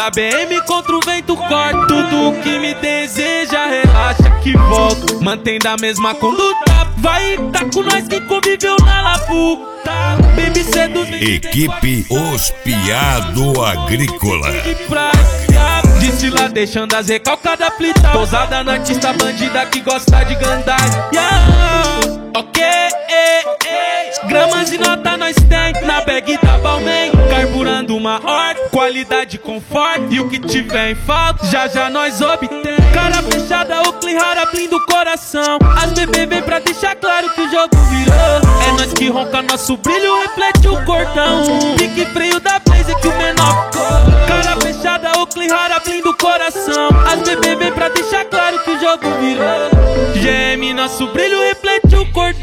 Da BM contra o vento corta. Tudo que me deseja, relaxa que volta. Mantém da mesma conduta. Vai, tá com nós que conviveu na laputa. Baby seduz. Equipe Os Piado Agrícola. Disse lá deixando as recalcadas plita. Pousada na artista bandida que gosta de gandai. Ok, gramas e nota nós tem na bag da Balmain. Carburando uma horta, qualidade, conforto. E o que tiver em falta, já já nós obtém. Cara fechada, Oakley rara, blindo o coração. As bebê vem pra deixar claro que o jogo virou. É nós que ronca, nosso brilho reflete o cordão. Pique freio da Blaze que o menor ficou. Cara fechada, Oakley rara, blindo o coração. As bebê vem pra deixar claro que o jogo virou. GM, nosso brilho reflete o cordão.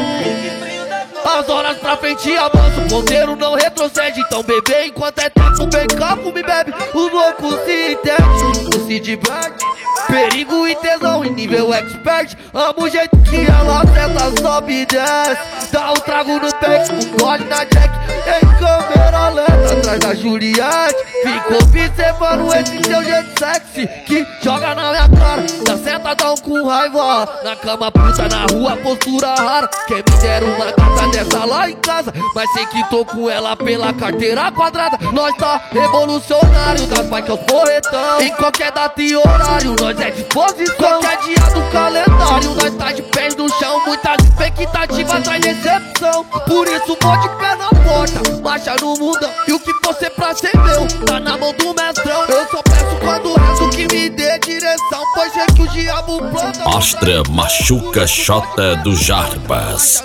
As horas pra frente avança, o ponteiro não retrocede. Então bebê, enquanto é tempo, bem calmo, me bebe. Os loucos se entendem, se diverte. Perigo e tesão em nível expert. Amo o jeito que ela senta, sobe e desce. Dá um trago no peito, um gole na jack. Em câmera lenta, atrás da Juliette. Fico observando esse seu jeito sexy que joga na minha cara. Tá sentadão com raiva, na cama puta, na rua postura rara. Quem me dera uma gata dessa lá em casa, mas sei que tô com ela pela carteira quadrada. Nós tá revolucionário, das bikes aos porretão. Em qualquer data e horário, nós é disposição. Qualquer dia do calendário, nós tá de pés no chão. Muitas expectativas traz decepção. Por isso vou de pé na porta, marcha no mundão. E o que você pra ser meu, tá na mão do mestrão. Eu só peço quando rezo que me dê direção, pois é que o diabo planta. Astra Machuca Xota do Jarbas,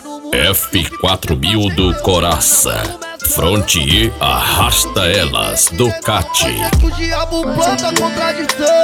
F4000 do Coraça, Frontier Arrasta Elas do Cate. É que o diabo planta contradição.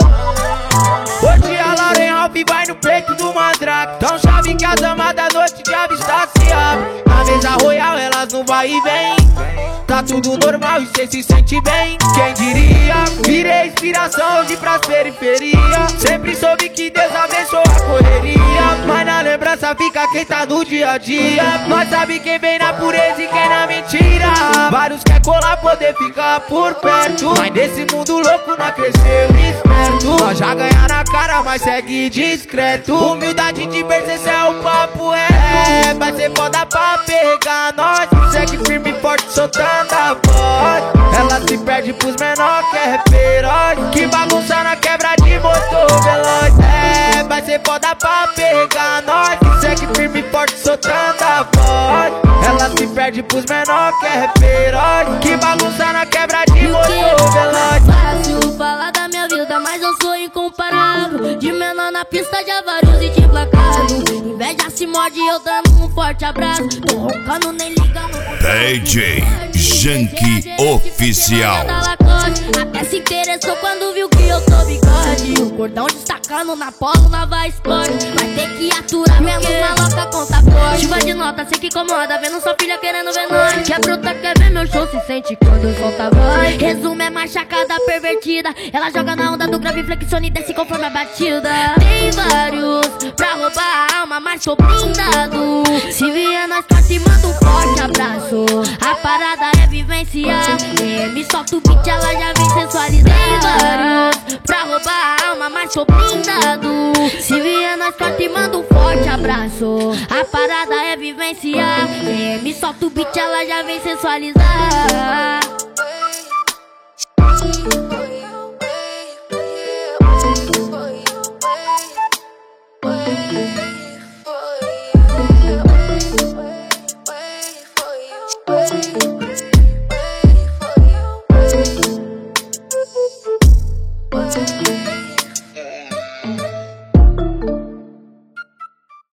Hoje a Lauren Ralph vai no peito do Mandrake. Tão chave que a dama da noite de avistar se abre. Na mesa royal elas não vai e vem. Tá tudo normal e cê se sente bem. Quem diria, virei inspiração hoje pras periferias. Sempre soube que Deus abençoa a correria, mas na lembrança fica quem tá no dia a dia. Nós sabe quem vem na pureza e quem na mentira. Vários quer colar, poder ficar por perto, mas nesse mundo louco não cresceu esperto. Nós já ganha na cara, mas segue discreto. Humildade de berço, esse é o papo reto. Vai ser foda pra pegar nós. Segue firme e forte, soltando a voz. Ela se perde pros menor que é feroz, que bagunça na quebra de motor veloz. Vai ser foda pra pegar nós. Segue firme e forte, soltando a voz. Ela se perde pros menor que é feroz, que bagunça na quebra de motor veloz. Fácil falar da minha vida, mas eu sou incomparável. De menor na pista de vários e de placado. Inveja se morde, eu dando um forte abraço. Tô roncando, nem ligando. DJ Junkie Oficial. Até se interessou quando viu que eu sou bigode. O cordão destacando na polo, lava esporte. Vai ter que aturar, menos maloca conta forte. Chuva de nota, sei que incomoda, vendo sua filha querendo ver nós. Quer bruta, quer ver meu show, se sente quando solta a voz. Resumo é machacada pervertida. Ela joga na onda do grave, flexiona e desce conforme a batida. Tem vários pra roubar a alma, mas sou blindado. Se vier nós corta e manda um forte abraço. A parada é vivenciar. Me solta o beat, ela já vem sensualizar. Tem vários pra roubar a alma, mas sou blindado. Se vier nós corta e manda um forte abraço. A parada é vivenciar. Me solta o beat, ela já vem sensualizar.